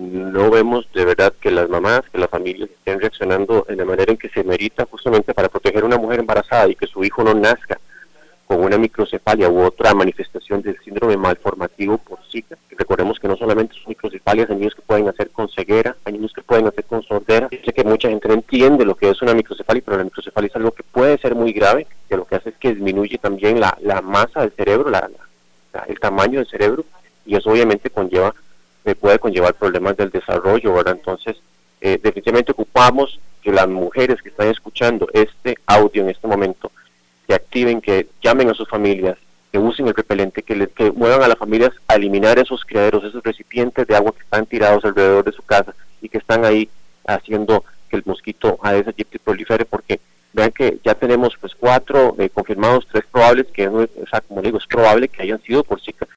no vemos de verdad que las mamás, que las familias estén reaccionando en la manera en que se merita justamente para proteger a una mujer embarazada y que su hijo no nazca con una microcefalia u otra manifestación del síndrome malformativo por Zika. Recordemos que no solamente son microcefalias, hay niños que pueden nacer con ceguera, hay niños que pueden nacer con sordera. Sé que mucha gente no entiende lo que es una microcefalia, pero la microcefalia es algo que puede ser muy grave, que lo que hace es que disminuye también la masa del cerebro, el tamaño del cerebro, y eso obviamente puede conllevar problemas del desarrollo, ¿verdad? Entonces, definitivamente ocupamos que las mujeres que están escuchando este audio en este momento que activen, que llamen a sus familias, que usen el repelente, que muevan a las familias a eliminar esos criaderos, esos recipientes de agua que están tirados alrededor de su casa y que están ahí haciendo que el mosquito Aedes aegypti prolifere, porque vean que ya tenemos 4 confirmados, 3 probables, que como digo, es probable que hayan sido por Zika.